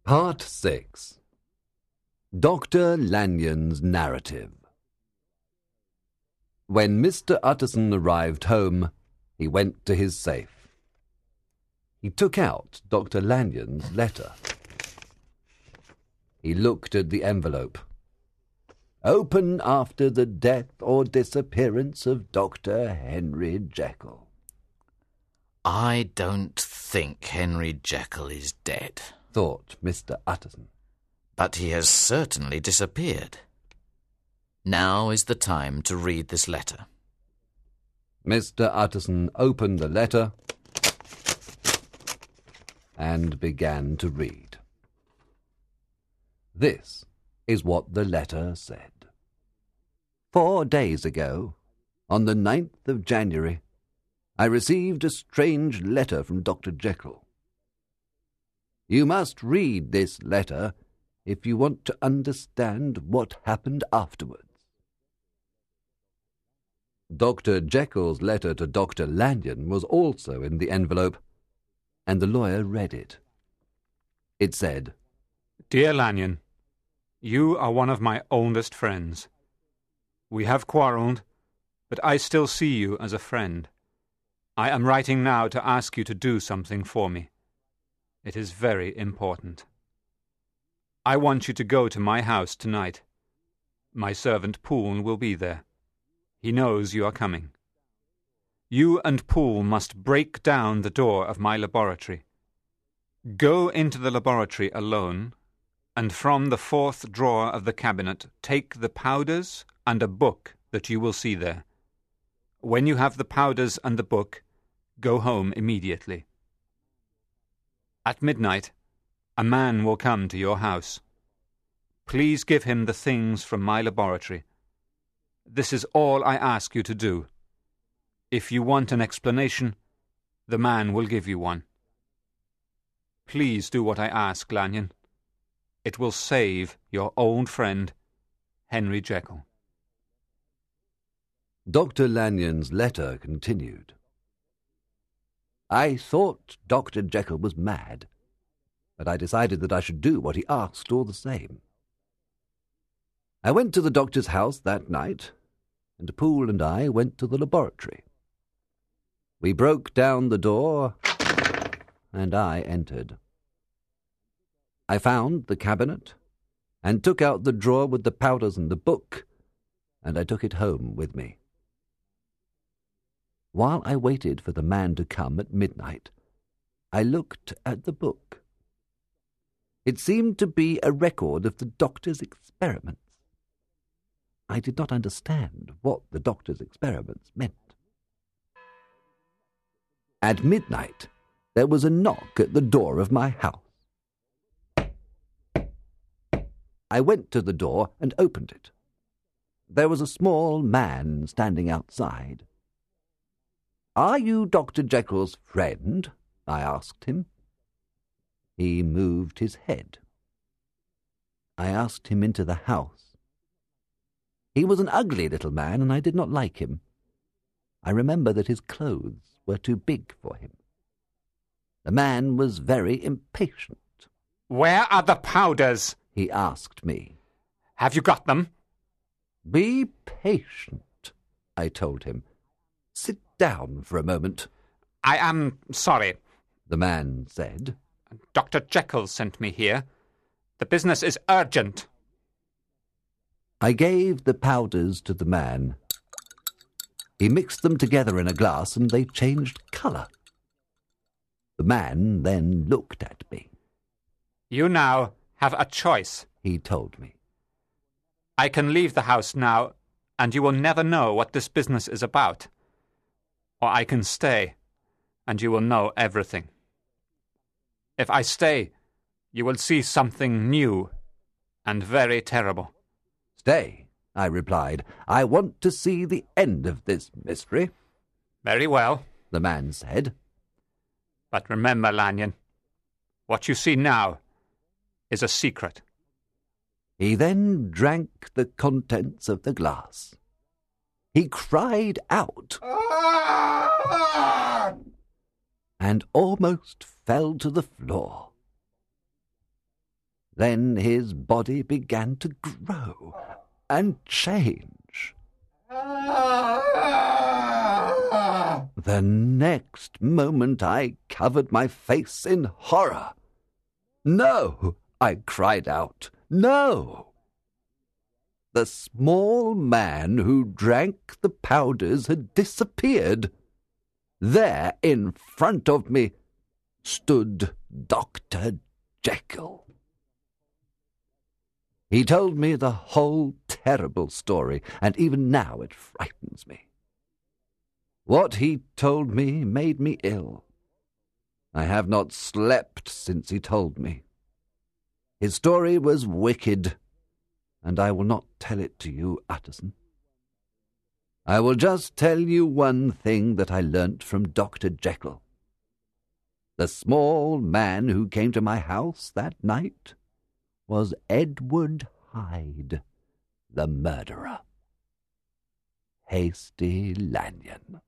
Part 6. Dr. Lanyon's Narrative. When Mr. Utterson arrived home, he went to his safe. He took out Dr. Lanyon's letter. He looked at the envelope. Open after the death or disappearance of Dr. Henry Jekyll. I don't think Henry Jekyll is dead, thought Mr. Utterson. but he has certainly disappeared. Now is the time to read this letter. Mr. Utterson opened the letter and began to read. This is what the letter said. 4 days ago, on the 9th of January, I received a strange letter from Dr. Jekyll. You must read this letter if you want to understand what happened afterwards. Dr. Jekyll's letter to Dr. Lanyon was also in the envelope, and the lawyer read it. It said, Dear Lanyon, you are one of my oldest friends. We have quarrelled, but I still see you as a friend. I am writing now to ask you to do something for me. It is very important. I want you to go to my house tonight. My servant Poole will be there. He knows you are coming. You and Poole must break down the door of my laboratory. Go into the laboratory alone, and from the 4th drawer of the cabinet take the powders and a book that you will see there. When you have the powders and the book, go home immediately. At midnight, a man will come to your house. Please give him the things from my laboratory. This is all I ask you to do. If you want an explanation, the man will give you one. Please do what I ask, Lanyon. It will save your old friend, Henry Jekyll. Dr. Lanyon's letter continued. I thought Dr. Jekyll was mad, but I decided that I should do what he asked all the same. I went to the doctor's house that night, and Poole and I went to the laboratory. We broke down the door, and I entered. I found the cabinet, and took out the drawer with the powders and the book, and I took it home with me. While I waited for the man to come at midnight, I looked at the book. It seemed to be a record of the doctor's experiments. I did not understand what the doctor's experiments meant. At midnight, there was a knock at the door of my house. I went to the door and opened it. There was a small man standing outside. Are you Dr. Jekyll's friend? I asked him. He moved his head. I asked him into the house. He was an ugly little man, and I did not like him. I remember that his clothes were too big for him. The man was very impatient. Where are the powders? He asked me. Have you got them? Be patient, I told him. Sit down for a moment. I am sorry, the man said. Dr. Jekyll sent me here. The business is urgent. I gave the powders to the man. He mixed them together in a glass, and they changed colour. The man then looked at me. You now have a choice, he told me. I can leave the house now, and you will never know what this business is about. Or I can stay, and you will know everything. If I stay, you will see something new and very terrible. Stay, I replied. I want to see the end of this mystery. Very well, the man said. But remember, Lanyon, what you see now is a secret. He then drank the contents of the glass. He cried out and almost fell to the floor. Then his body began to grow and change. The next moment I covered my face in horror. "No!" I cried out. "No!" The small man who drank the powders had disappeared. There, in front of me, stood Dr. Jekyll. He told me the whole terrible story, and even now it frightens me. What he told me made me ill. I have not slept since he told me. His story was wicked, and I will not tell it to you, Utterson. I will just tell you one thing that I learnt from Dr. Jekyll. The small man who came to my house that night was Edward Hyde, the murderer. Hasty Lanyon.